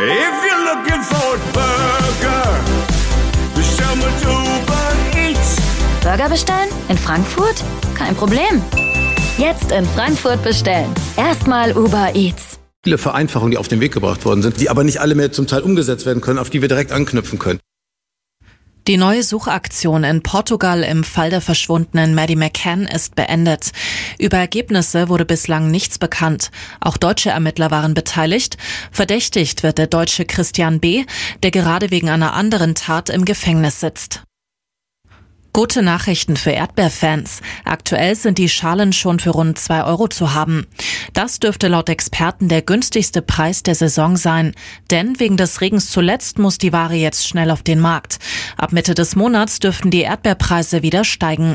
If you're looking for a burger, bestell mit Uber Eats. Burger bestellen? In Frankfurt? Kein Problem. Jetzt in Frankfurt bestellen. Erstmal Uber Eats. Viele Vereinfachungen, die auf den Weg gebracht worden sind, die aber nicht alle mehr zum Teil umgesetzt werden können, auf die wir direkt anknüpfen können. Die neue Suchaktion in Portugal im Fall der verschwundenen Maddie McCann ist beendet. Über Ergebnisse wurde bislang nichts bekannt. Auch deutsche Ermittler waren beteiligt. Verdächtigt wird der Deutsche Christian B., der gerade wegen einer anderen Tat im Gefängnis sitzt. Gute Nachrichten für Erdbeerfans. Aktuell sind die Schalen schon für rund 2 € zu haben. Das dürfte laut Experten der günstigste Preis der Saison sein. Denn wegen des Regens zuletzt muss die Ware jetzt schnell auf den Markt. Ab Mitte des Monats dürften die Erdbeerpreise wieder steigen.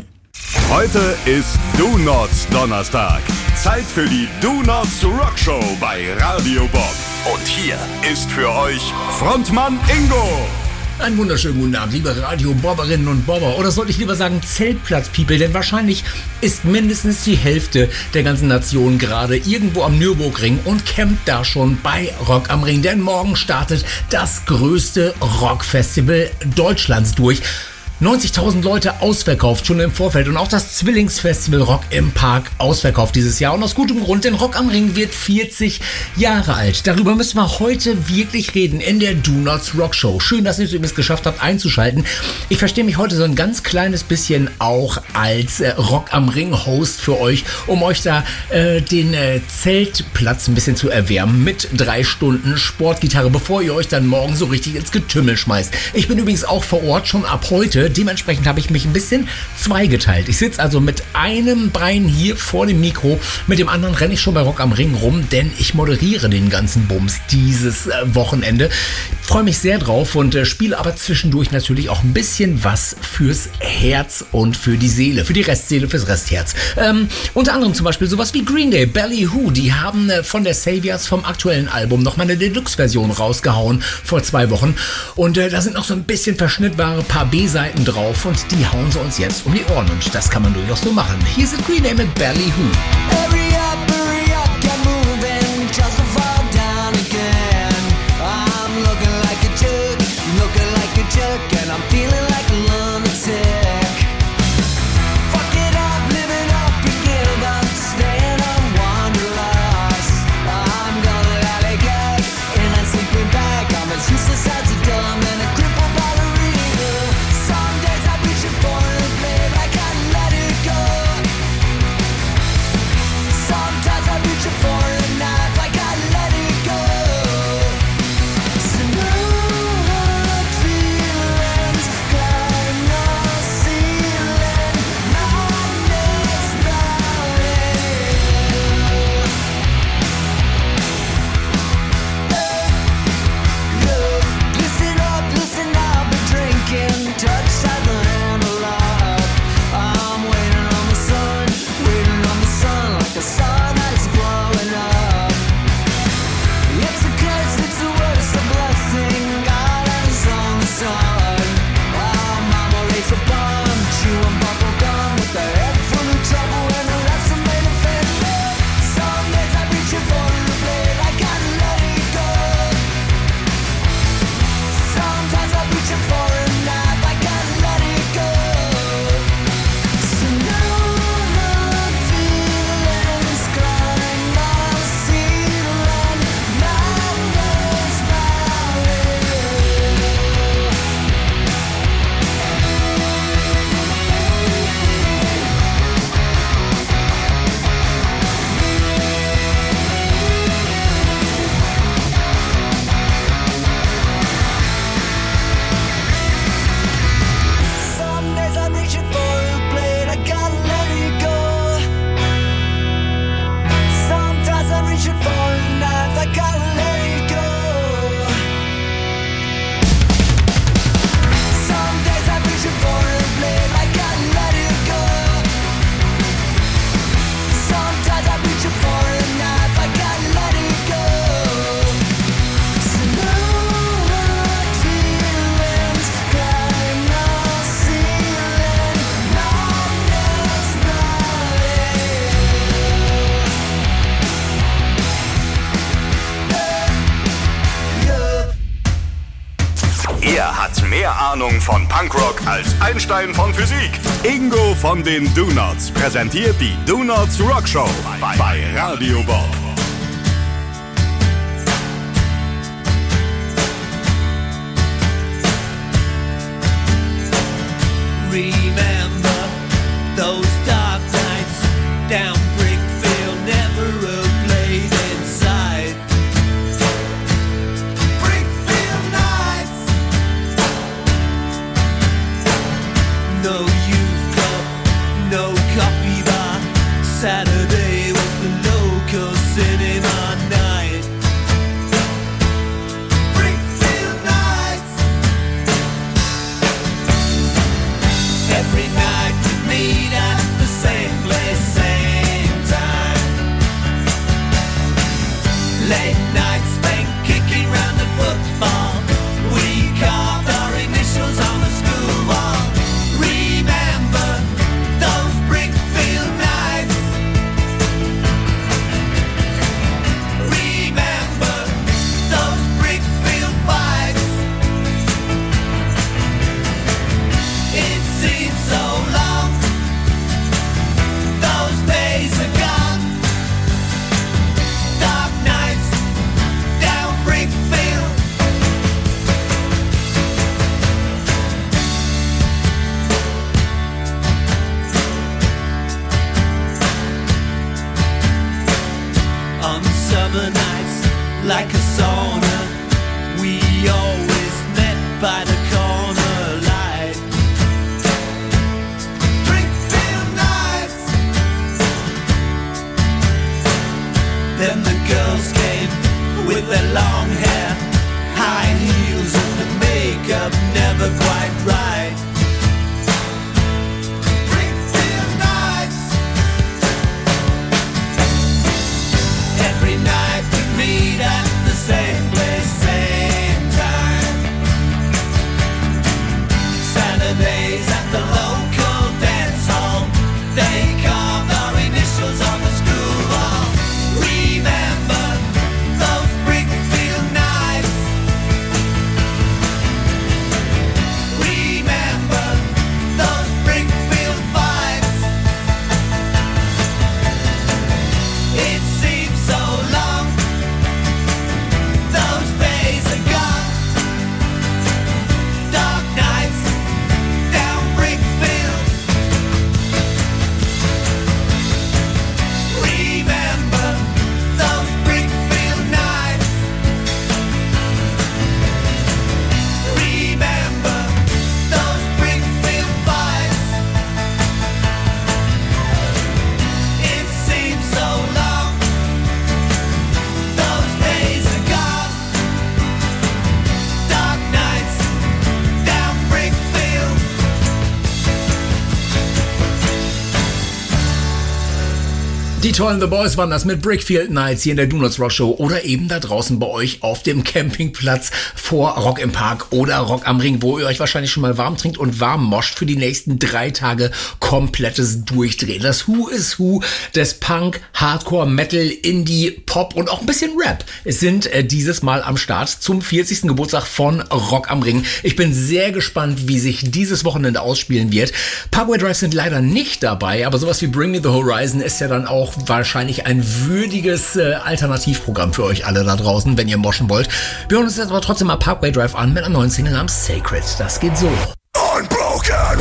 Heute ist Do-Nots Donnerstag. Zeit für die Do-Nots Rockshow bei Radio Bob. Und hier ist für euch Frontmann Ingo. Einen wunderschönen guten Abend, liebe Radio-Bobberinnen und Bobber. Oder sollte ich lieber sagen Zeltplatz-People, denn wahrscheinlich ist mindestens die Hälfte der ganzen Nation gerade irgendwo am Nürburgring und campt da schon bei Rock am Ring. Denn morgen startet das größte Rockfestival Deutschlands durch. 90.000 Leute ausverkauft, schon im Vorfeld. Und auch das Zwillingsfestival Rock im Park ausverkauft dieses Jahr. Und aus gutem Grund, denn Rock am Ring wird 40 Jahre alt. Darüber müssen wir heute wirklich reden in der Do-Nots Rock Show. Schön, dass ihr es übrigens geschafft habt, einzuschalten. Ich verstehe mich heute so ein ganz kleines bisschen auch als Rock am Ring-Host für euch, um euch da den Zeltplatz ein bisschen zu erwärmen mit 3 Stunden Sportgitarre, bevor ihr euch dann morgen so richtig ins Getümmel schmeißt. Ich bin übrigens auch vor Ort schon ab heute. Dementsprechend habe ich mich ein bisschen zweigeteilt. Ich sitze also mit einem Bein hier vor dem Mikro, mit dem anderen renne ich schon bei Rock am Ring rum, denn ich moderiere den ganzen Bums dieses Wochenende. Freue mich sehr drauf und spiele aber zwischendurch natürlich auch ein bisschen was fürs Herz und für die Seele, für die Restseele, fürs Restherz. Unter anderem zum Beispiel sowas wie Green Day, Ballyhoo, die haben von der Saviors vom aktuellen Album nochmal eine Deluxe-Version rausgehauen vor 2 Wochen und da sind noch so ein bisschen verschnittbare paar B-Seiten drauf und die hauen sie uns jetzt um die Ohren und das kann man durchaus so machen. Hier sind Green Day mit Ballyhoo. Sometimes I reach for a knife like I love Wer hat mehr Ahnung von Punkrock als Einstein von Physik? Ingo von den Donuts präsentiert die Donuts Rock Show bei Radio Bob. Remember those dark nights down Brickfield, never a blade inside. Brickfield nights, no youth club, no coffee bar. Saturday was the local cinema night. Brickfield nights, every night we meet at the same place, same time. Late nights spent kicking round the football. We carved our initials on the school wall. Remember those Brickfield nights. Remember those Brickfield fights. It seems so long. Those days are gone. Dark nights down Brickfield. On summer nights, like a sauna, we always met by the corner light. Brickfield nights. Then the girls came with their long hair, high heels and the makeup never quite right. Brickfield nights. Every night we meet at the same place, same time. Saturdays at the local dance hall. They carved our initials on the school wall. Remember those Brickfield nights. Remember those Brickfield fights. It seems so long. Those days are gone. Dark nights down Brickfield. Remember those Brickfield nights. Remember those Brickfield fights. It seems so long. Those days are gone. Dark nights down Brickfield. Die tollen The Boys waren das mit Brickfield Nights hier in der Donuts Rock Show oder eben da draußen bei euch auf dem Campingplatz vor Rock im Park oder Rock am Ring, wo ihr euch wahrscheinlich schon mal warm trinkt und warm moscht für die nächsten 3 Tage komplettes Durchdrehen. Das Who is Who des Punk, Hardcore, Metal, Indie, Pop und auch ein bisschen Rap sind dieses Mal am Start zum 40. Geburtstag von Rock am Ring. Ich bin sehr gespannt, wie sich dieses Wochenende ausspielen wird. Parkway Drive sind leider nicht dabei, aber sowas wie Bring Me the Horizon ist ja dann auch wahrscheinlich ein würdiges Alternativprogramm für euch alle da draußen, wenn ihr moschen wollt. Wir hören uns jetzt aber trotzdem mal Parkway Drive an mit einer neuen Single namens Sacred. Das geht so. Unbroken heart.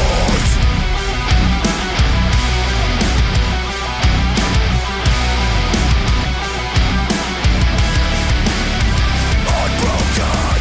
Unbroken.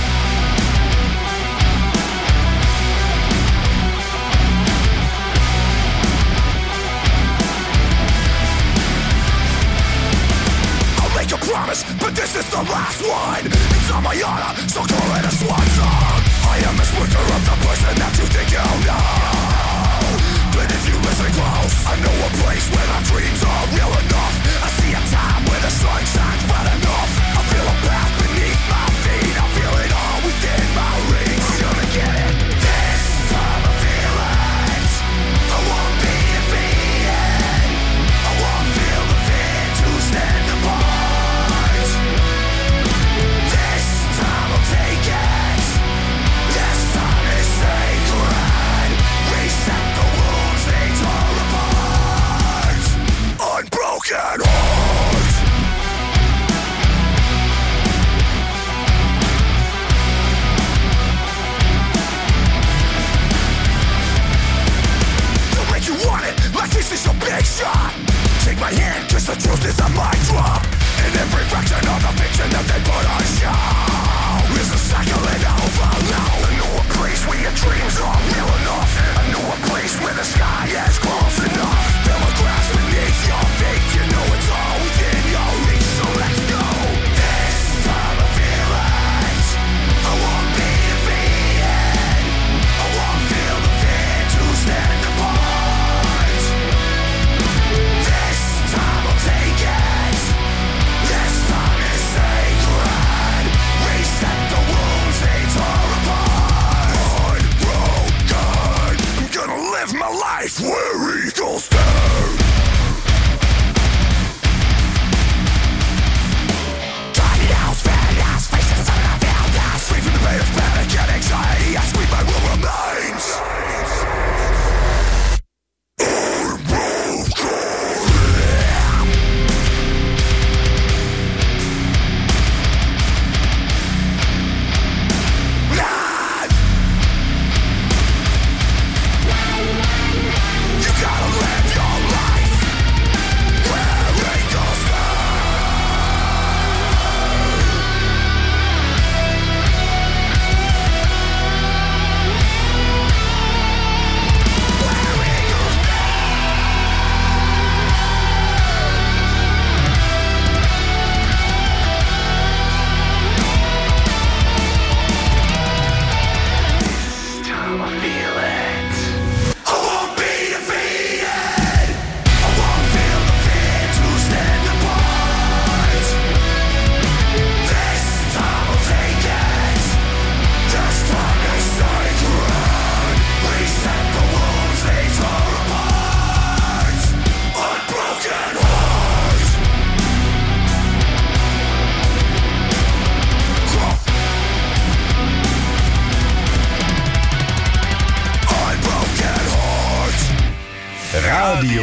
I'll make a promise, but this is the last one. It's on my honor, so call it a swan song. I am a splinter of the person that you think you know. But if you listen close, I know a place where the dreams are real enough. I see a time where the sun shines bright enough. I feel a path beneath my feet. I feel it all within my reach. I'm gonna get it. This time I feel it. I won't be defeated. I won't feel the fear to stand apart. This time I'll take it.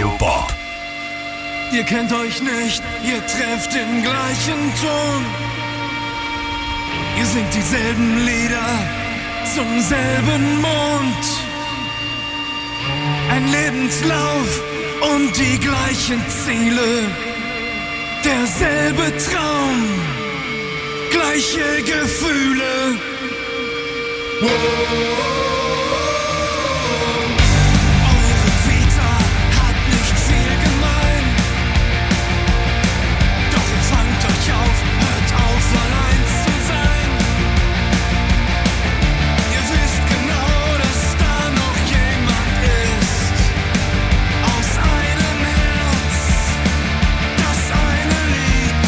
Radio Bob. Ihr kennt euch nicht, ihr trefft den gleichen Ton. Ihr singt dieselben Lieder zum selben Mond. Ein Lebenslauf und die gleichen Ziele. Derselbe Traum, gleiche Gefühle. Eure Vita hat nicht viel gemein. Doch ihr fangt euch auf, hört auf allein zu sein. Ihr wisst genau, dass da noch jemand ist. Aus einem Herz, das eine liebt.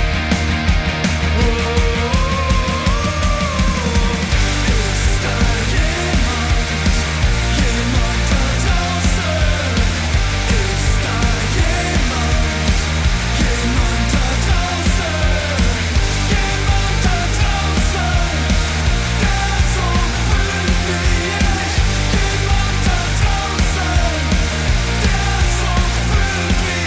Ist da jemand da draußen? Ist da jemand da draußen? Jemand da draußen, der so fühlt wie ich. Jemand da draußen, der so fühlt wie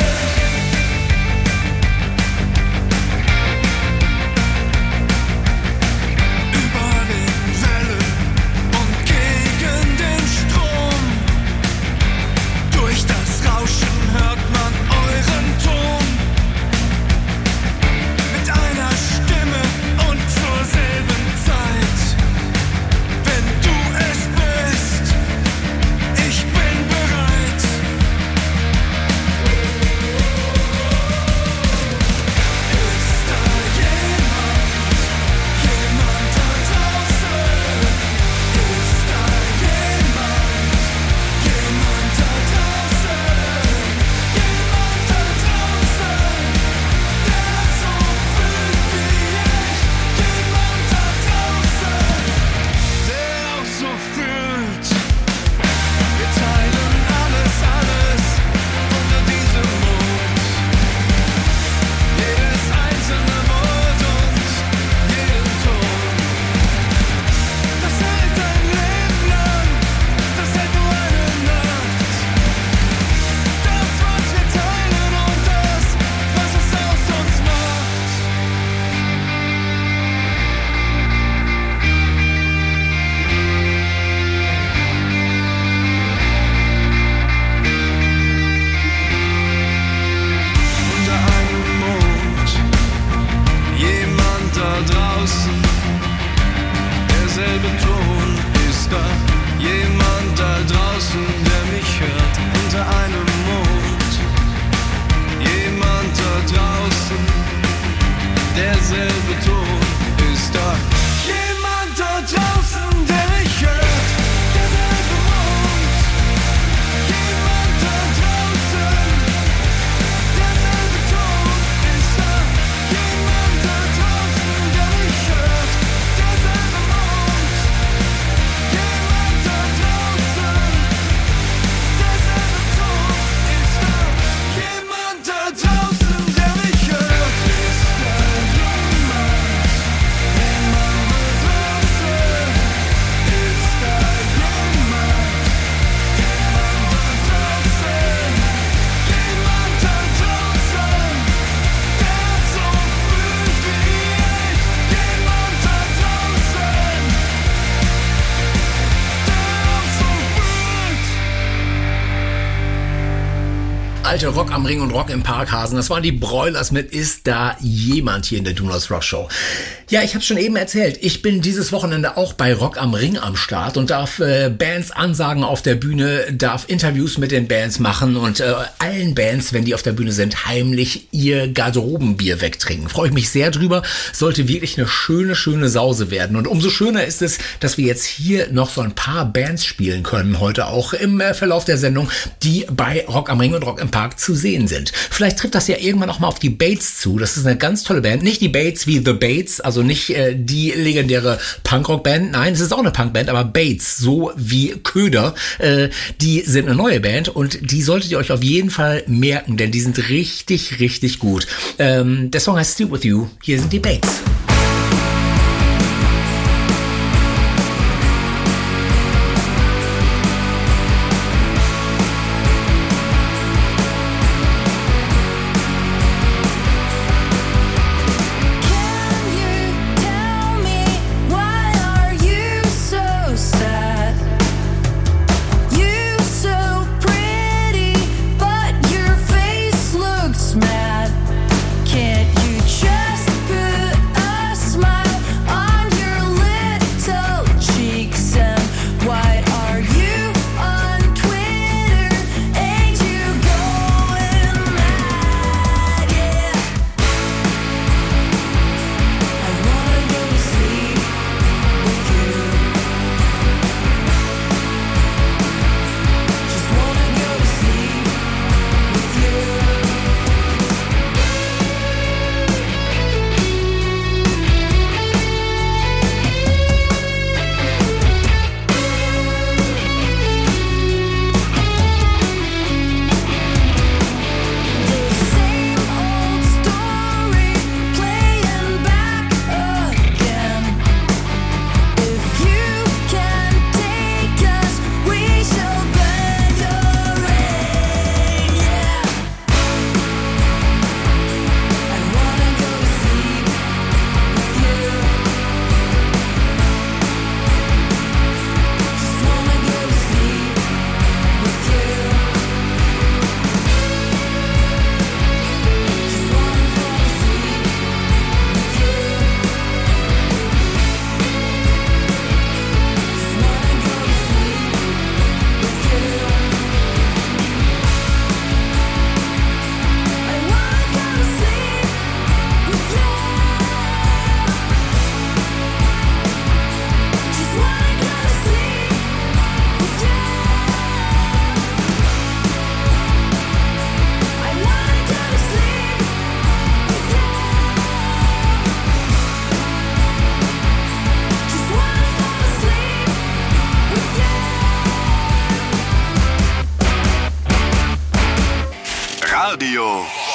ich. Über den Wellen und gegen den Strom. Durch das Rauschen hört man euren Ton. Mit einer Stimme und zur selben Zeit. Wenn du es bist, ich bin bereit. Ist da jemand da draußen? Ist da jemand da draußen? Jemand da draußen, der so fühlt wie ich. Jemand da draußen, der auch so fühlt. Wir teilen alles unter diesem Mond. Jedes einzelne Wort und jeden Ton. Das hält ein Leben lang, das hält nur eine Nacht. Das, was wir teilen und das, was es aus uns macht. Unter einem Mond, jemand da draußen, derselbe Ton ist da. Jemand da draußen, der mich hört. Unter einem Mond, jemand da draußen, derselbe Ton ist da. Jemand da draußen, der mich hört. Derselbe Mond, jemand da draußen, derselbe Ton ist da. Jemand da draußen, der mich hört. Derselbe Mond, jemand da draußen, derselbe Ton ist da. Jemand da draußen, der mich hört. Ist da jemand alte Rock am Ring und Rock im Parkhasen. Das waren die Broilers mit Ist da jemand hier in der Do Not Rock Show. Ja, ich habe schon eben erzählt, ich bin dieses Wochenende auch bei Rock am Ring am Start und darf Bands ansagen auf der Bühne, darf Interviews mit den Bands machen und allen Bands, wenn die auf der Bühne sind, heimlich ihr Garderobenbier wegtrinken. Freue ich mich sehr drüber. Sollte wirklich eine schöne, schöne Sause werden. Und umso schöner ist es, dass wir jetzt hier noch so ein paar Bands spielen können, heute auch im Verlauf der Sendung, die bei Rock am Ring und Rock im Park zu sehen sind. Vielleicht trifft das ja irgendwann auch mal auf die Bates zu. Das ist eine ganz tolle Band. Nicht die Bates wie The Bates, also nicht die legendäre Punkrock-Band. Nein, es ist auch eine Punkband, aber Bates, so wie Köder, die sind eine neue Band und die solltet ihr euch auf jeden Fall merken, denn die sind richtig, richtig gut. Der Song heißt Still With You. Hier sind die Bates.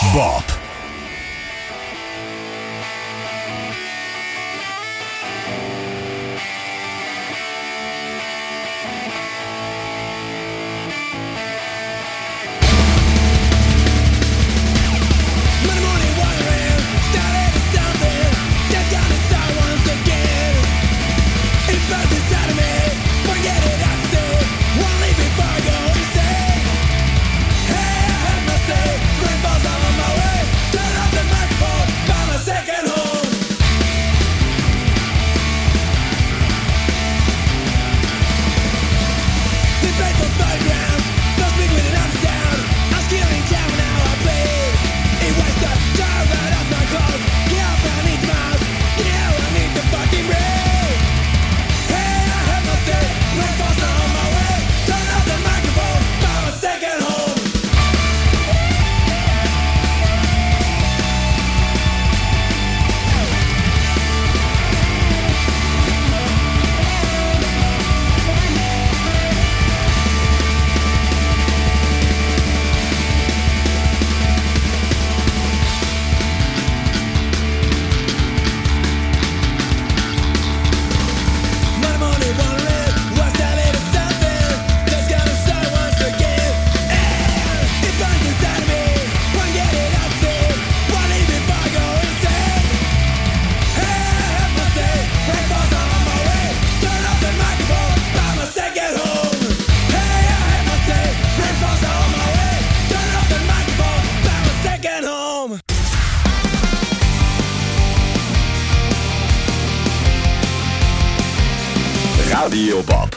Bob. Radio Bob.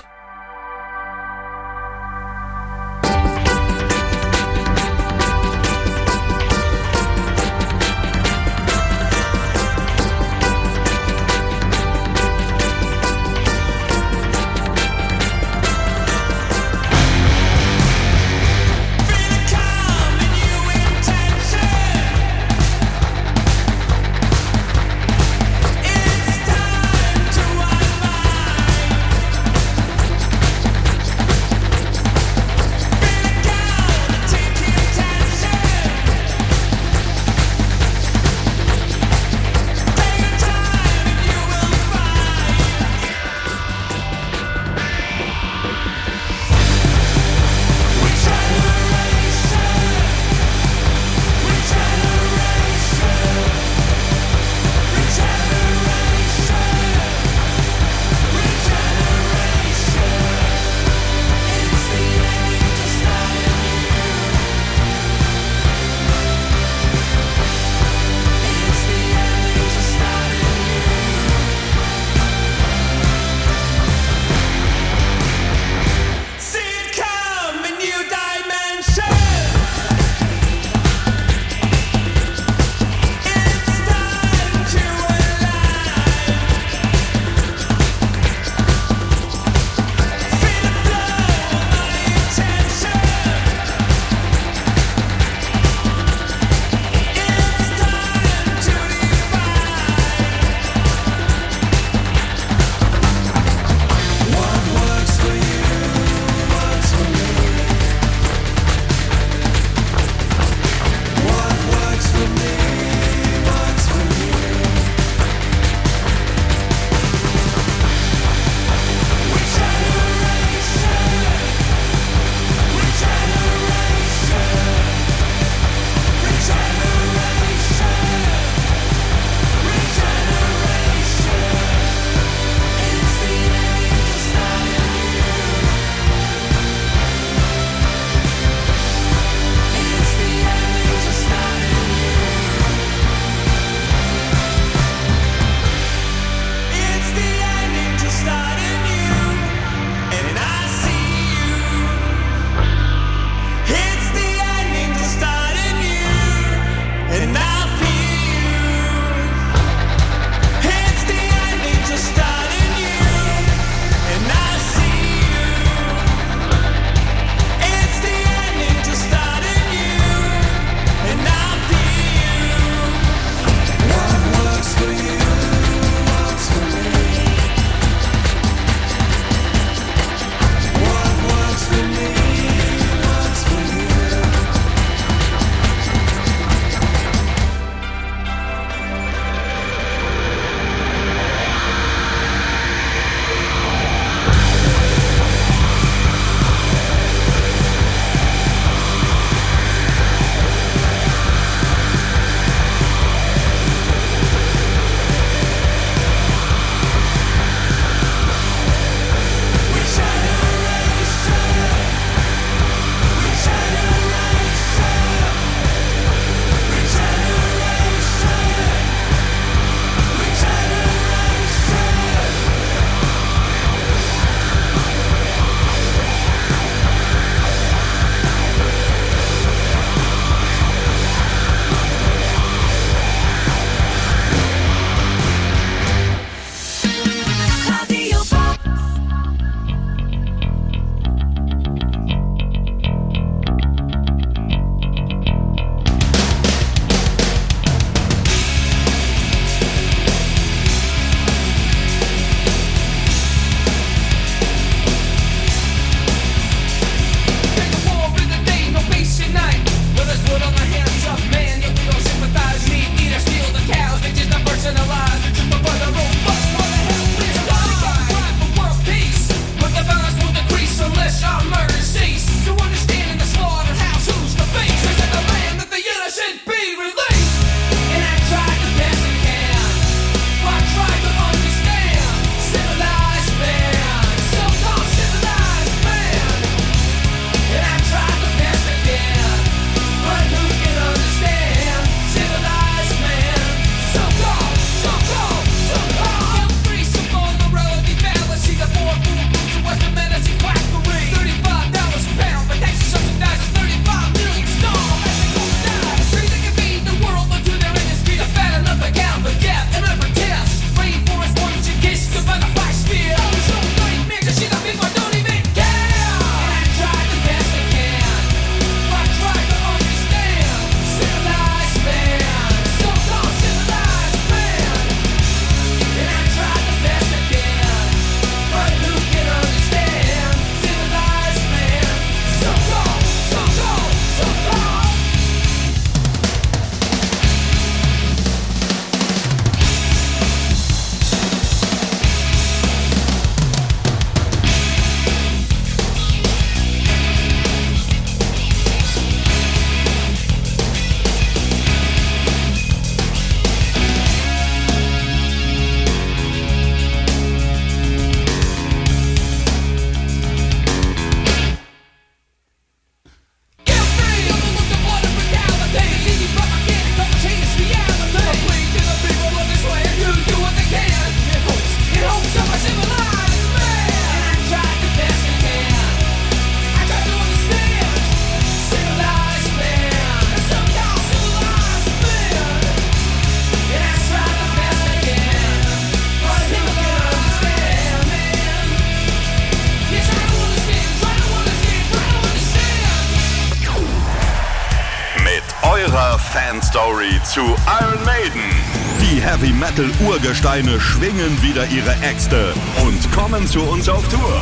Fanstory zu Iron Maiden. Die Heavy Metal Urgesteine schwingen wieder ihre Äxte und kommen zu uns auf Tour.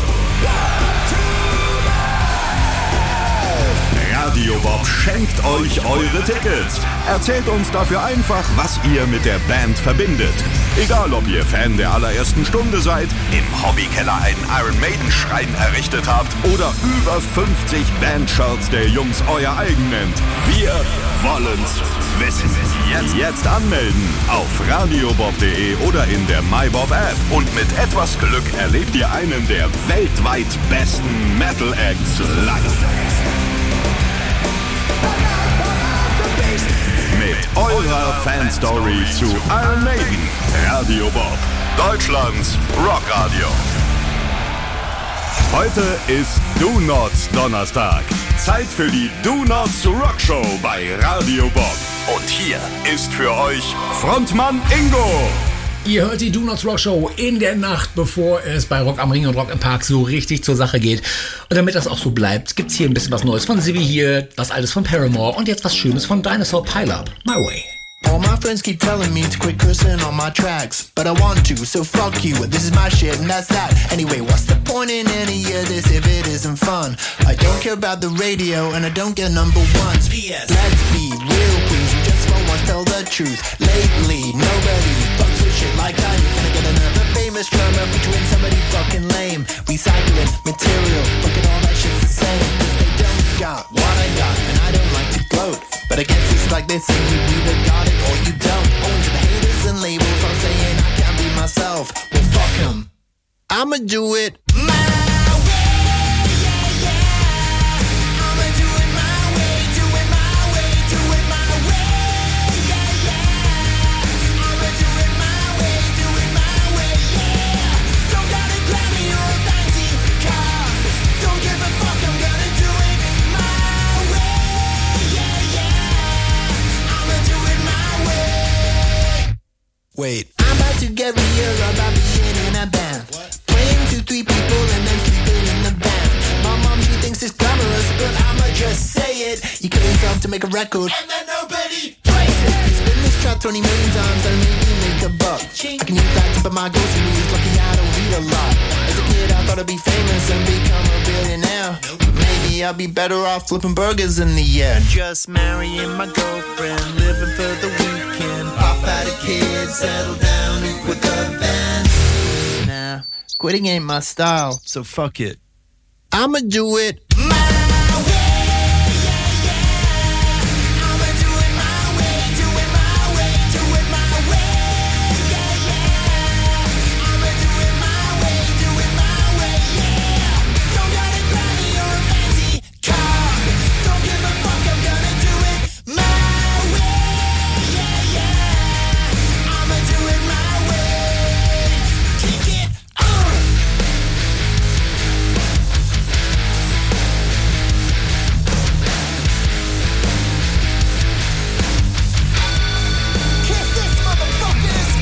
Radio Bob schenkt euch eure Tickets. Erzählt uns dafür einfach, was ihr mit der Band verbindet. Egal, ob ihr Fan der allerersten Stunde seid, im Hobbykeller einen Iron Maiden Schrein errichtet habt oder über 50 Bandshirts der Jungs euer eigen nennt. Wir wollen's wissen. Jetzt anmelden auf radiobob.de oder in der MyBob App. Und mit etwas Glück erlebt ihr einen der weltweit besten Metal Acts live. Mit eurer Fanstory zu Iron Maiden. Radio Bob, Deutschlands Rockradio. Heute ist Do Nots Donnerstag. Zeit für die Do Nots Rock Show bei Radio Bob. Und hier ist für euch Frontmann Ingo. Ihr hört die Do Nots Rock Show in der Nacht, bevor es bei Rock am Ring und Rock im Park so richtig zur Sache geht. Und damit das auch so bleibt, gibt's hier ein bisschen was Neues von Zibby hier, was Altes von Paramore und jetzt was Schönes von Dinosaur Pileup. My Way. All my friends keep telling me to quit cursing on my tracks, but I want to, so fuck you, this is my shit and that's that. Anyway, what's the point in any of this if it isn't fun? I don't care about the radio and I don't get number ones. P.S. Let's be real please, you just won't want to tell the truth. Lately, nobody fucks with shit like I do. Can I get another famous drummer featuring somebody fucking lame? Recycling material, look at all that shit's the same. Cause they don't got what I got and I don't like to gloat. But I guess it's like they say, you either got it or you don't. Owing to the haters and labels, I'm saying I can't be myself. Well, fuck 'em. I'ma do it my way, yeah, yeah. I'ma do it my way, do it my way, do it my way, yeah, yeah. I'ma do it my way, do it my way, yeah. Don't gotta grab me or a fancy car. Don't give a fuck, I'm gonna do it my way, yeah, yeah. I'ma do it my way. Wait, I'm about to get real about being in a band. Playing 2-3 people and then sleeping in the band. My mom, she thinks it's glamorous, but I'ma just say it. You kill yourself to make a record, and then nobody plays it. You spin this track 20 million times and maybe make a buck. I can use that to put my groceries, lucky I don't read a lot. As a kid, I thought I'd be famous and become a billionaire. But maybe I'd be better off flipping burgers in the air. Just marrying my girlfriend, living for the weekend. Pop out a kid, settle down and quit the band. Nah, quitting ain't my style, so fuck it. I'ma do it my way, yeah, yeah. I'ma do it my way, do it my way, do it my way, yeah, yeah. I'ma do it my way, do it my way, yeah. Don't gotta grab me or a fancy car. Don't give a fuck, I'm gonna do it my way, yeah, yeah. I'ma do it my way. Kick it on. Kiss this, motherfuckers.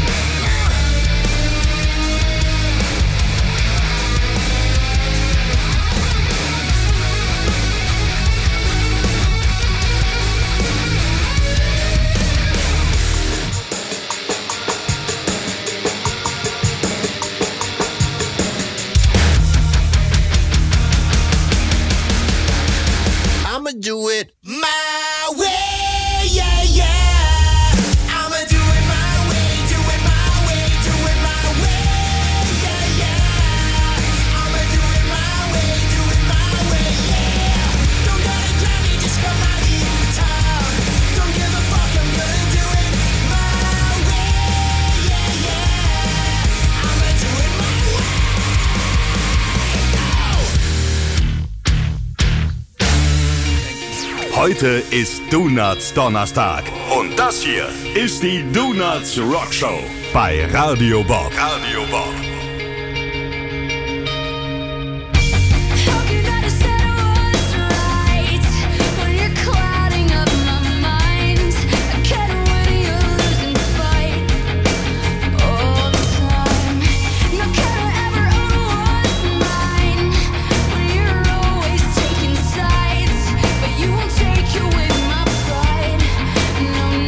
I'ma do it my way, yeah, yeah. I'ma do it my way, do it my way, do it my way, yeah, yeah. I'ma do it my way, do it my way, yeah. Don't gotta grab me, just come my guitar. Don't give a fuck, I'm gonna do it my way, yeah, yeah. I'ma do it my way. Heute ist Do Nots Donnerstag. Und das hier ist die Do Nots Rock Show bei Radio Bob. Radio Bob. No,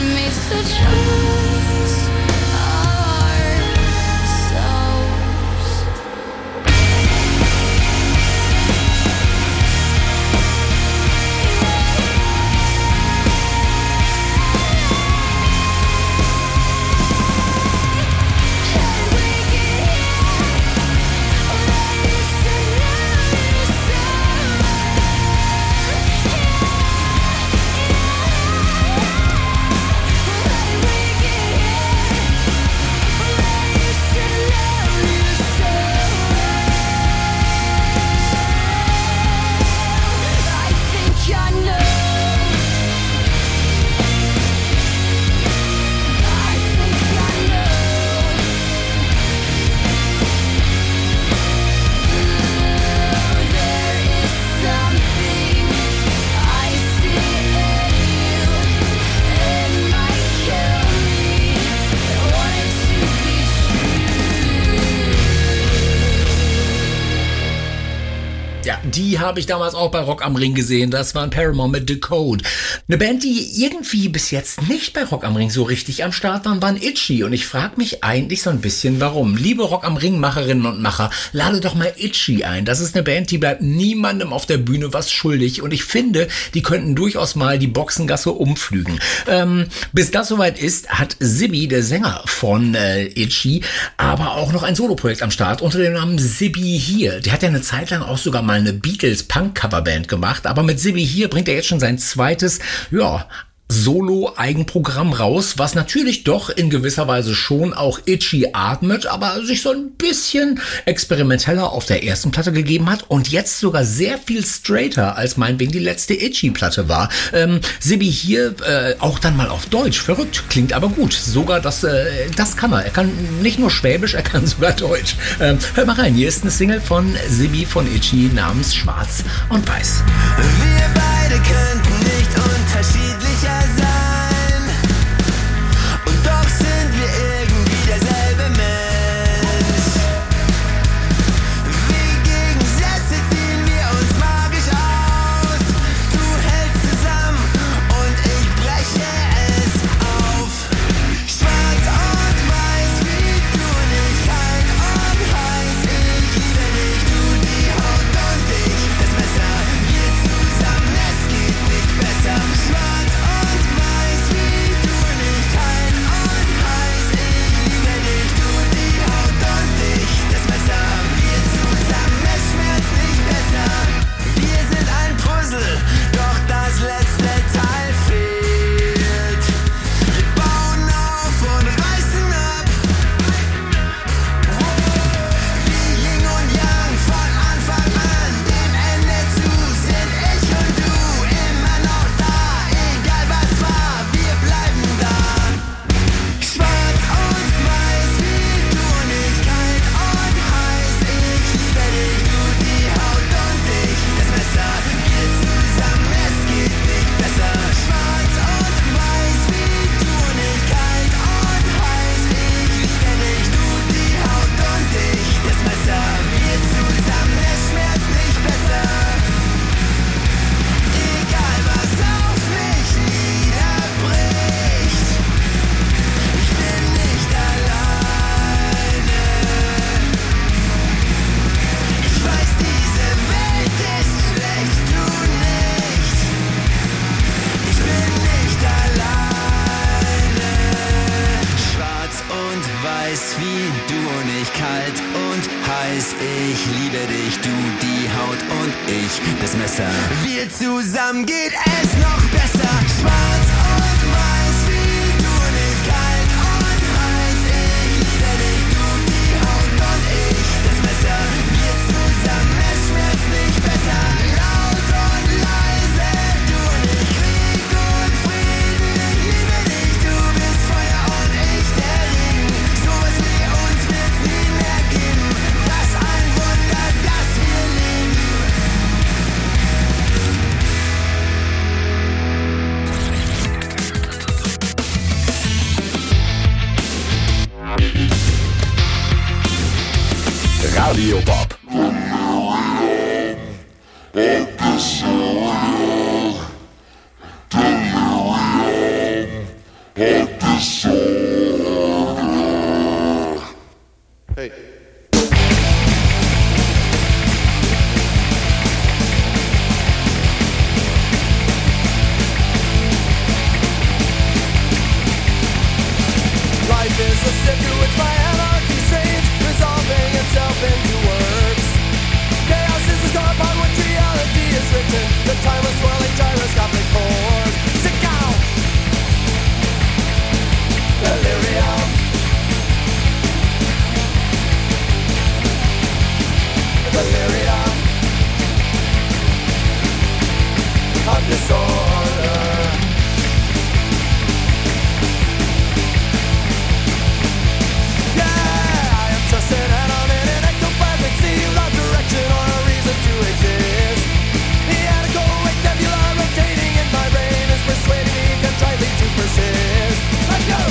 Die habe ich damals auch bei Rock am Ring gesehen. Das waren Paramore mit The Code. Eine Band, die irgendwie bis jetzt nicht bei Rock am Ring so richtig am Start waren Itchy. Und ich frage mich eigentlich so ein bisschen, warum. Liebe Rock am Ring Macherinnen und Macher, lade doch mal Itchy ein. Das ist eine Band, die bleibt niemandem auf der Bühne was schuldig. Und ich finde, die könnten durchaus mal die Boxengasse umflügen. Bis das soweit ist, hat Sibby, der Sänger von Itchy, aber auch noch ein Soloprojekt am Start unter dem Namen Sibby Here. Der hat ja eine Zeit lang auch sogar mal eine Beatles-Punk-Coverband gemacht, aber mit Sibby Here bringt er jetzt schon sein zweites, Solo-Eigenprogramm raus, was natürlich doch in gewisser Weise schon auch Itchy atmet, aber sich so ein bisschen experimenteller auf der ersten Platte gegeben hat und jetzt sogar sehr viel straighter als meinetwegen die letzte Itchy-Platte war. Sibby Here auch dann mal auf Deutsch. Verrückt, klingt aber gut. Sogar das kann er. Er kann nicht nur Schwäbisch, er kann sogar Deutsch. Hört mal rein, hier ist eine Single von Sibby von Itchy namens Schwarz und Weiß. Wir beide könnten nicht unterschiedlicher sein. Und doch sind wir irgendwie derselbe Mensch. Wie Gegensätze ziehen wir uns magisch aus. Du hältst zusammen und ich breche es auf. Schwarz und weiß, wie du und ich, kalt und heiß. Ich liebe dich, du die Haut und ich, das Messer. Wir zusammen, es geht nicht besser. Schwarz und weiß, wie du und ich, kalt und heiß. Ich liebe dich, du die Haut und ich, das Messer. Wir zusammen, es schmerzt nicht besser. Wir sind ein Puzzle, doch das letzte Teil fehlt. Wir bauen auf und reißen ab. Wie Yin und Yang von Anfang an, dem Ende zu sind ich und du immer noch da. Egal was war, wir bleiben da. Schwarz und weiß, wie du und ich, kalt und heiß. Ich liebe dich, du die Haut und ich, das Messer. Wir zusammen, es geht nicht besser. Schwarz und weiß, wie du und ich, kalt und heiß. Ich liebe dich, du die Haut und ich, das Messer. Wir zusammen, es schmerzt nicht besser. Egal was auf mich niederbricht, ich bin nicht alleine. Ich weiß, diese Welt ist schlecht, du nicht. Ich bin nicht alleine. Schwarz und weiß, wie du und ich, kalt und heiß. Ich liebe dich, du die Haut und ich, das Messer. Wir zusammen geht es noch besser. Schwarz und weiß, wie du und ich, kalt und heiß. Ich liebe dich, du die Haut und ich, das Messer. Wir zusammen, es schmerzt nicht besser. Laut und leise, du und ich, Krieg und Frieden. Ich liebe dich, du bist Feuer und ich der Ring. Sowas wie uns wird's nie mehr geben. Was ein Wunder, dass wir leben. Radio Bob. Hey. Life is a stick to which my anarchy strains, resolving itself into words. Chaos is the star upon which reality is written, the timeless swirling gyroscopic chord. Sick out! Delirium. Delirium of disorder. Trusted and I'm in an ectoplasmic sea without direction or a reason to exist. The anechoic nebula rotating in my brain is persuading me contritely to persist. Let's go!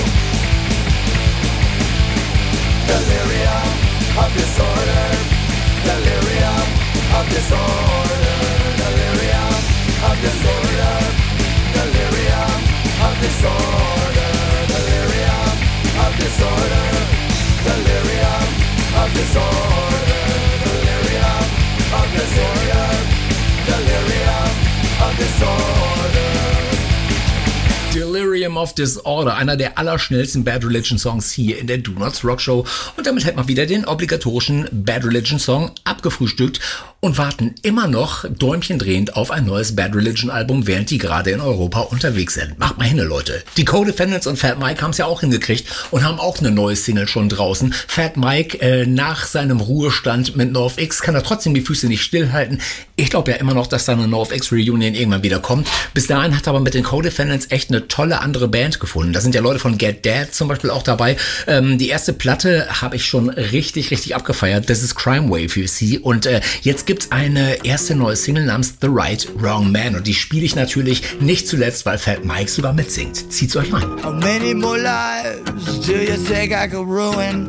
Delirium of disorder. Delirium of disorder. Delirium of disorder. Delirium of disorder. Delirium of disorder. Delirium of disorder, delirium of disorder, delirium of disorder. Delirium of Disorder, einer der allerschnellsten Bad Religion Songs hier in der Do Not Rock Show. Und damit hätten wir wieder den obligatorischen Bad Religion Song abgefrühstückt und warten immer noch däumchendrehend auf ein neues Bad Religion Album, während die gerade in Europa unterwegs sind. Macht mal hin, Leute. Die Co-Defendants und Fat Mike haben es ja auch hingekriegt und haben auch eine neue Single schon draußen. Fat Mike nach seinem Ruhestand mit NoFX kann er trotzdem die Füße nicht stillhalten. Ich glaube ja immer noch, dass da eine NoFX Reunion irgendwann wieder kommt. Bis dahin hat er aber mit den Co-Defendants echt eine tolle andere Band gefunden. Da sind ja Leute von Get Dad zum Beispiel auch dabei. Die erste Platte habe ich schon richtig abgefeiert. Das ist Crime Wave, you see. Und jetzt gibt's eine erste neue Single namens The Right Wrong Man. Und die spiele ich natürlich nicht zuletzt, weil Fat Mike sogar mitsingt. Zieht's euch rein. How many more lives do you think I could ruin?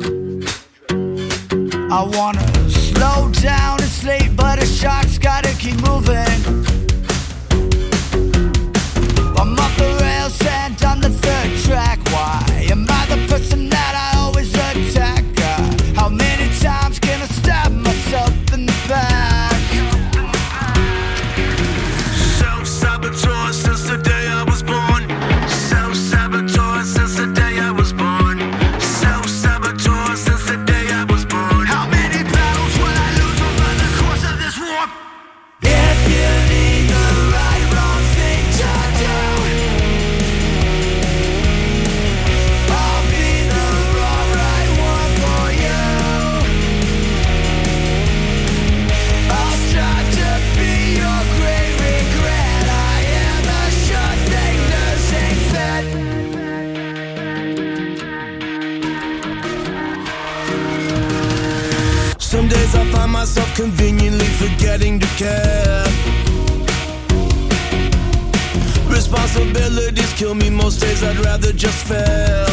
I wanna slow down and sleep, but a shot's gotta keep moving. I'm off the rails and on the third track. Why am I the person that I always attack? How many times can I stab myself in the back? Self-saboteur since the day I was born. Self-saboteur since the day I was born. Self-saboteur since the day I was born. How many battles will I lose over the course of this war? If you need the right, wrong thing to do, I'll be the wrong, right one for you. I'll strive to be your great regret. I am a sure thing losing fit. Some days I find myself conveniently forgetting to care. Responsibilities kill me most days, I'd rather just fail.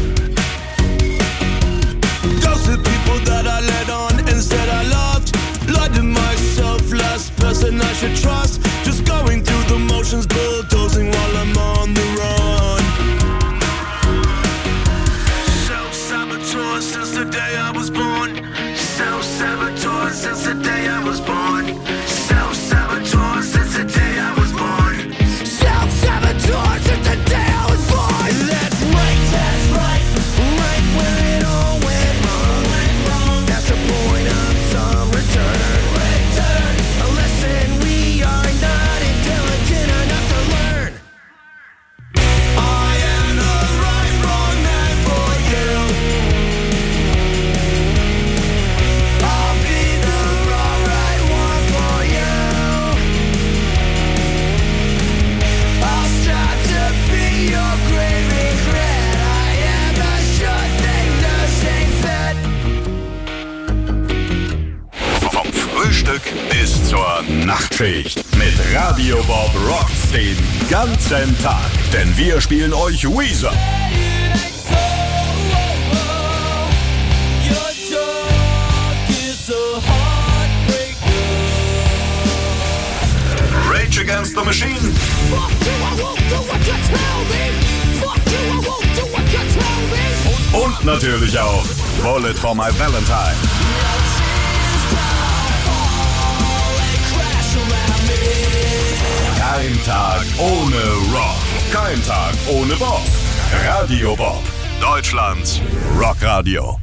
Those are people that I let on and said I loved. Lied to myself, last person I should trust. Just going through the motions, bulldozing while I'm on the run. Self-saboteur since the day I was born. Self-saboteur since the day I was born. Self-saboteur since the day I was born. Self-saboteur since the day I was born. That's right, right where it all went wrong. That's the point of some return. A lesson we are not intelligent enough to learn. I am the right, wrong man for you. I'll be the wrong, right one for you. I'll strive to be your great regret. I am a sure thing losing fit. Vom Frühstück bis zur Nachtschicht. Mit Radio Bob rockt's den ganzen Tag. Denn wir spielen euch Weezer, Rage Against the Machine, Fuck you, I won't do what you tell me. Fuck you, und natürlich auch Bullet for My Valentine. Kein Tag ohne Rock. Kein Tag ohne Bob. Radio Bob. Deutschlands Rockradio.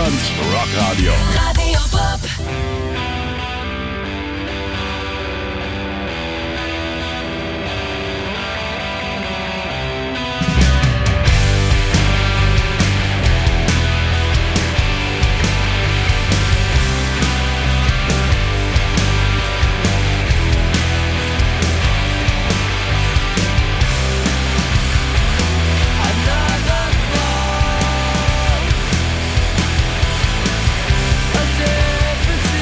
Deutschlands Rockradio. Radio Bob. A difference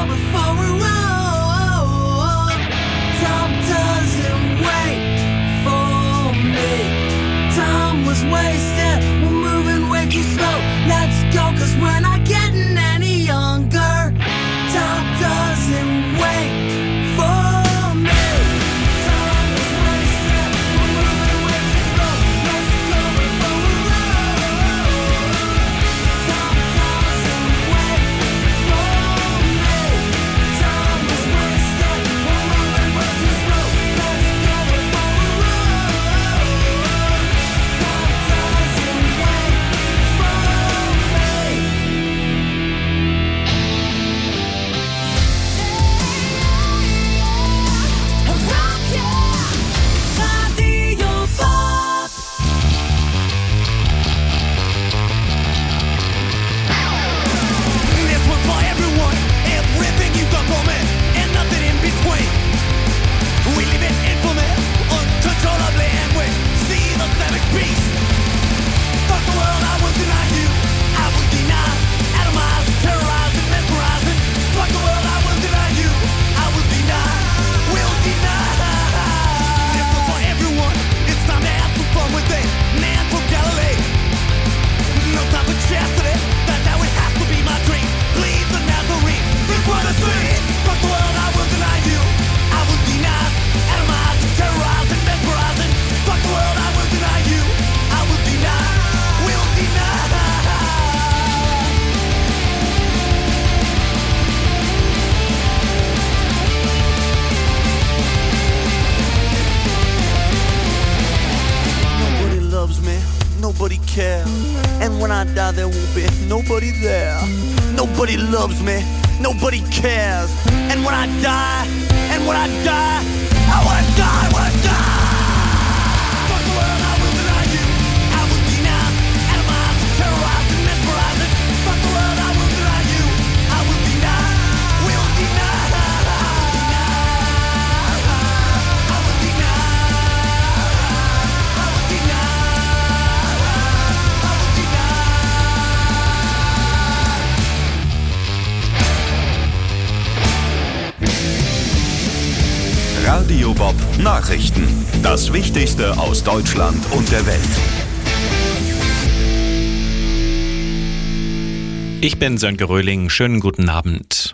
before we roll. Time doesn't wait for me. Time was wasted, we're moving way too slow. Let's go, 'cause we're not getting any younger. Time doesn't wait for me. Time was wasted, we're moving way too slow. Let's go before we roll. Time doesn't wait for me. Time was wasted, we're moving way too slow. Let's go before we roll. Time doesn't wait for me. Radio Bob. This one for everyone, everything you got for me, and nothing in between. We live in infamy, uncontrollably, and we see the savage beast. Fuck the world, I will deny you. I will deny, atomize, terrorize, and mesmerize. Fuck the world, I will deny you. I will deny, will deny. This one for everyone, it's time to have some fun with it. Man from Galilee. No time for chastity, that's how it has to be my dream. Bleed the Nazarene, this what I see. Fuck the world, I will deny you. I will deny, atomize, terrorize, and mesmerize. Fuck the world, I will deny you. I will deny, will deny. Nobody loves me, nobody cares. And when I die, there won't be nobody there. Nobody loves me, nobody cares. And when I die, I wanna die, I wanna die. Fuck the world, I will deny you. I will deny, atomize, terrorize, and mesmerize. Fuck the world, I will deny you. I will deny, will deny. I will deny, I will deny. Radio Bob Nachrichten. Das Wichtigste aus Deutschland und der Welt. Ich bin Sönke Röhling. Schönen guten Abend.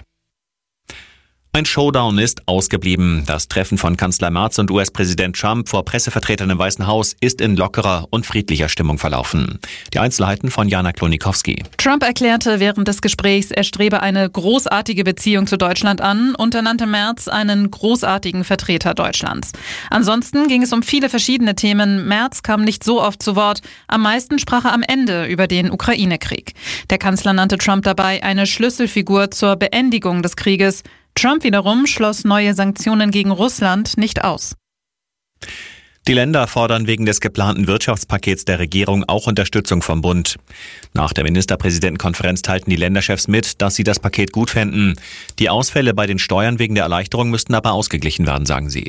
Ein Showdown ist ausgeblieben. Das Treffen von Kanzler Merz und US-Präsident Trump vor Pressevertretern im Weißen Haus ist in lockerer und friedlicher Stimmung verlaufen. Die Einzelheiten von Jana Klonikowski. Trump erklärte während des Gesprächs, er strebe eine großartige Beziehung zu Deutschland an und ernannte Merz einen großartigen Vertreter Deutschlands. Ansonsten ging es um viele verschiedene Themen. Merz kam nicht so oft zu Wort. Am meisten sprach er am Ende über den Ukraine-Krieg. Der Kanzler nannte Trump dabei eine Schlüsselfigur zur Beendigung des Krieges. Trump wiederum schloss neue Sanktionen gegen Russland nicht aus. Die Länder fordern wegen des geplanten Wirtschaftspakets der Regierung auch Unterstützung vom Bund. Nach der Ministerpräsidentenkonferenz teilten die Länderchefs mit, dass sie das Paket gut fänden. Die Ausfälle bei den Steuern wegen der Erleichterung müssten aber ausgeglichen werden, sagen sie.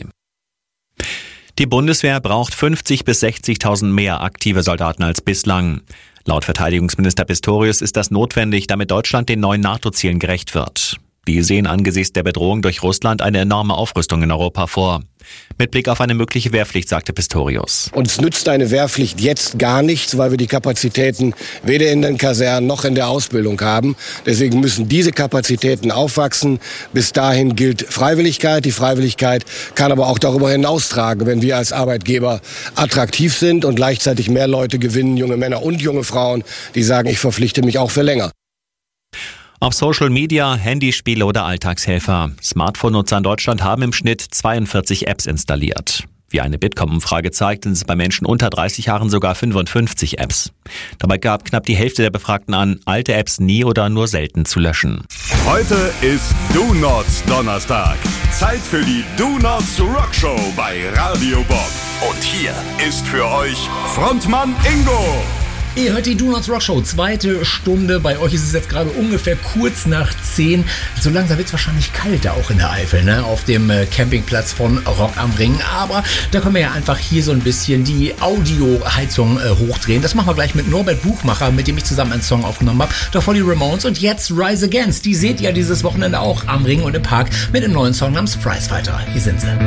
Die Bundeswehr braucht 50.000 bis 60.000 mehr aktive Soldaten als bislang. Laut Verteidigungsminister Pistorius ist das notwendig, damit Deutschland den neuen NATO-Zielen gerecht wird. Die sehen angesichts der Bedrohung durch Russland eine enorme Aufrüstung in Europa vor. Mit Blick auf eine mögliche Wehrpflicht, sagte Pistorius. Uns nützt eine Wehrpflicht jetzt gar nichts, weil wir die Kapazitäten weder in den Kasernen noch in der Ausbildung haben. Deswegen müssen diese Kapazitäten aufwachsen. Bis dahin gilt Freiwilligkeit. Die Freiwilligkeit kann aber auch darüber hinaustragen, wenn wir als Arbeitgeber attraktiv sind und gleichzeitig mehr Leute gewinnen, junge Männer und junge Frauen, die sagen, ich verpflichte mich auch für länger. Auf Social Media, Handyspiele oder Alltagshelfer. Smartphone-Nutzer in Deutschland haben im Schnitt 42 Apps installiert. Wie eine Bitkom-Umfrage zeigt, sind es bei Menschen unter 30 Jahren sogar 55 Apps. Dabei gab knapp die Hälfte der Befragten an, alte Apps nie oder nur selten zu löschen. Heute ist Do Nots Donnerstag. Zeit für die Do Nots Rock Show bei Radio Bob. Und hier ist für euch Frontmann Ingo. Ihr hört die Do Not Rock Show, zweite Stunde. Bei euch ist es jetzt gerade ungefähr kurz nach 10. So langsam wird es wahrscheinlich kalt da auch in der Eifel, ne? Auf dem Campingplatz von Rock am Ring. Aber da können wir ja einfach hier so ein bisschen die Audioheizung hochdrehen. Das machen wir gleich mit Norbert Buchmacher, mit dem ich zusammen einen Song aufgenommen habe. Davor die Ramones und jetzt Rise Against. Die seht ihr dieses Wochenende auch am Ring und im Park mit einem neuen Song namens Prizefighter. Hier sind sie.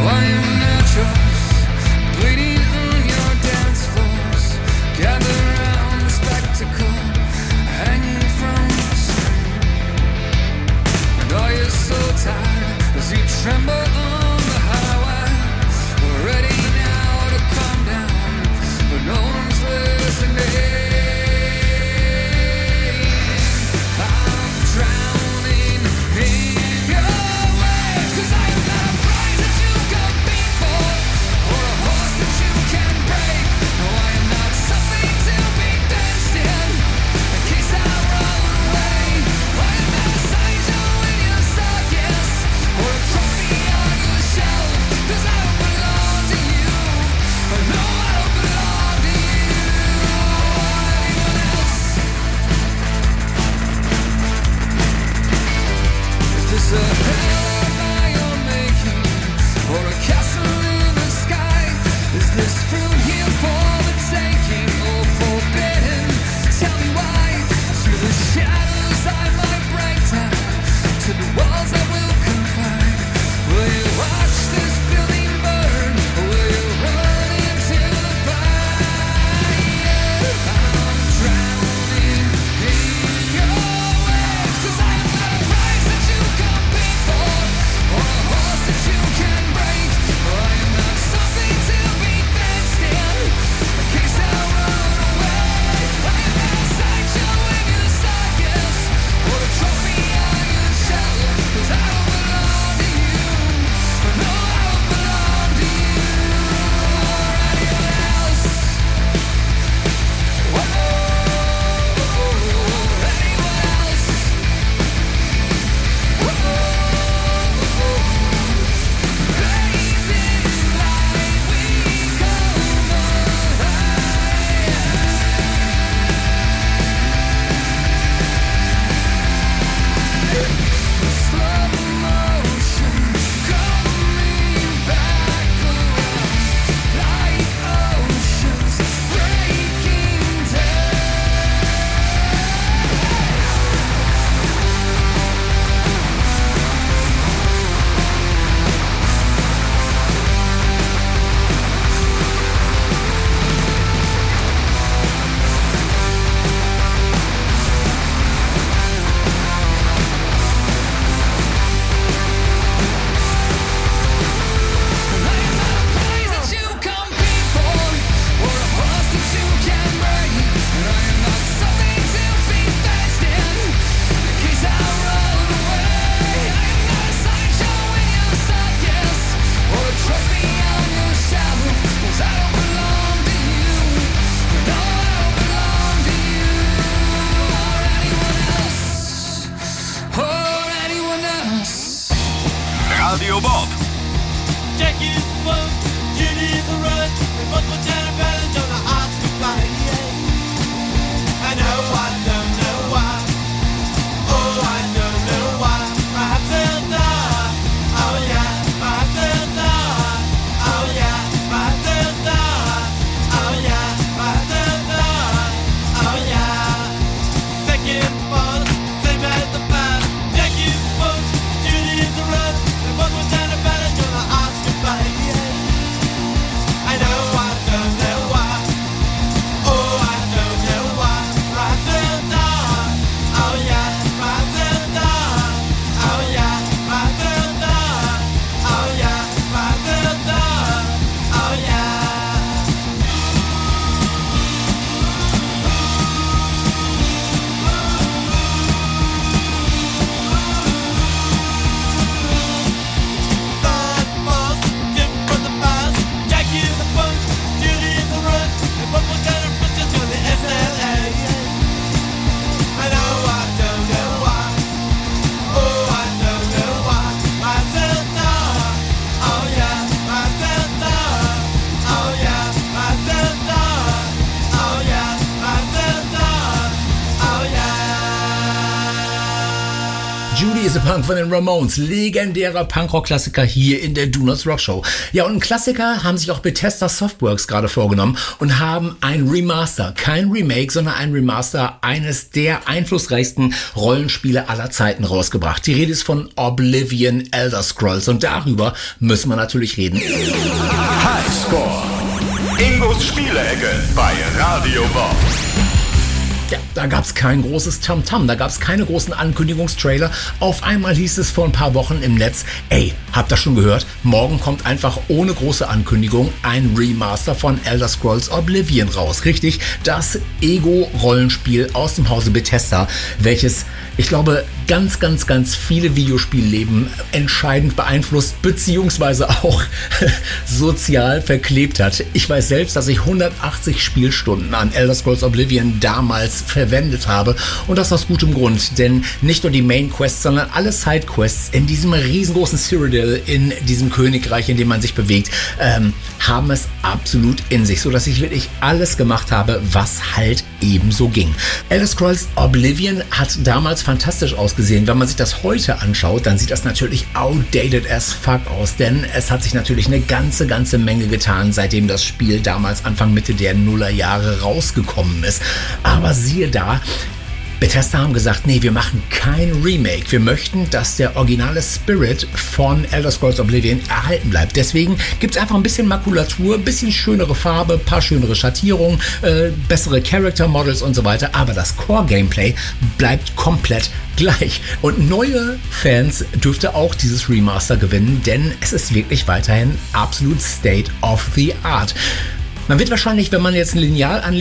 Tremble on the highway. We're ready now to calm down, but no one's listening. I'm drowning in your waves, 'cause I am not a prize that you compete for, or a horse that you can break. No, I am not something to be danced in case I run away. I am not a sideshow in your circus, or a trophy on your shelf, 'cause I don't belong to you. No, I don't belong to you or anyone else. Is this a hell that you're making, or a castle in the sky? Is this fruit here for the taking, or forbidden? Tell me why. To the shadows I might break down, to the walls I will confine. Will you watch this building burn, or will you run into the fire? I'm drowning in your waves, 'cause I am not a prize that you compete for, or a horse that you can break. I am not something to be fenced in case I run away. I am not a sideshow in your circus, or a trophy on your shelf, 'cause I don't belong to you. No, I don't belong to you or anyone else. Whoa, anyone else. Whoa, blazing light, we come slow motion coming back around, like oceans breaking that you compete for, or a horse that you can break. And I am not something to be fenced in case I run away. I am not a sideshow in your circus, or a trophy on your shelf, 'cause I don't belong to you. No, I don't belong to you or anyone else. Or anyone else. Radio Bob. Jack is the boat, Judy is the run. We both were Janet Balance on the ask to fly. I know I don't know why. Oh, I don't know why. I have to die. Oh yeah, I have to die. Oh yeah, I have to die. Oh yeah, I have to die. Oh yeah. Second fall, same as the past. Jack is the boat, Judy is the run. We both were Janet Balance on the ask to fly. I know I don't know why. Crazy Punk von den Ramones, legendärer Punkrock-Klassiker hier in der Do Not Rock Show. Ja, und einen Klassiker haben sich auch Bethesda Softworks gerade vorgenommen und haben ein Remaster, kein Remake, sondern ein Remaster eines der einflussreichsten Rollenspiele aller Zeiten rausgebracht. Die Rede ist von Oblivion Elder Scrolls und darüber müssen wir natürlich reden. Highscore. Ingos Spielecke bei Radio Bob. Ja, da gab's kein großes Tamtam, da gab's keine großen Ankündigungstrailer. Auf einmal hieß es vor ein paar Wochen im Netz, ey, habt ihr schon gehört? Morgen kommt einfach ohne große Ankündigung ein Remaster von Elder Scrolls Oblivion raus. Richtig, das Ego-Rollenspiel aus dem Hause Bethesda, welches, ich glaube, ganz viele Videospielleben entscheidend beeinflusst, beziehungsweise auch sozial verklebt hat. Ich weiß selbst, dass ich 180 Spielstunden an Elder Scrolls Oblivion damals verwendet habe und das aus gutem Grund, denn nicht nur die Main Quests, sondern alle Side Quests in diesem riesengroßen Cyrodiil, in diesem Königreich, in dem man sich bewegt, haben es absolut in sich, so dass ich wirklich alles gemacht habe, was halt ebenso ging. Elder Scrolls Oblivion hat damals fantastisch ausgesehen. Wenn man sich das heute anschaut, dann sieht das natürlich outdated as fuck aus, denn es hat sich natürlich eine ganze Menge getan, seitdem das Spiel damals Anfang Mitte der Nullerjahre rausgekommen ist. Aber siehe da, Bethesda haben gesagt, nee, wir machen kein Remake. Wir möchten, dass der originale Spirit von Elder Scrolls Oblivion erhalten bleibt. Deswegen gibt es einfach ein bisschen Makulatur, ein bisschen schönere Farbe, ein paar schönere Schattierungen, bessere Character Models und so weiter. Aber das Core-Gameplay bleibt komplett gleich. Und neue Fans dürfte auch dieses Remaster gewinnen, denn es ist wirklich weiterhin absolut State of the Art. Man wird wahrscheinlich, wenn man jetzt ein Lineal anlegt,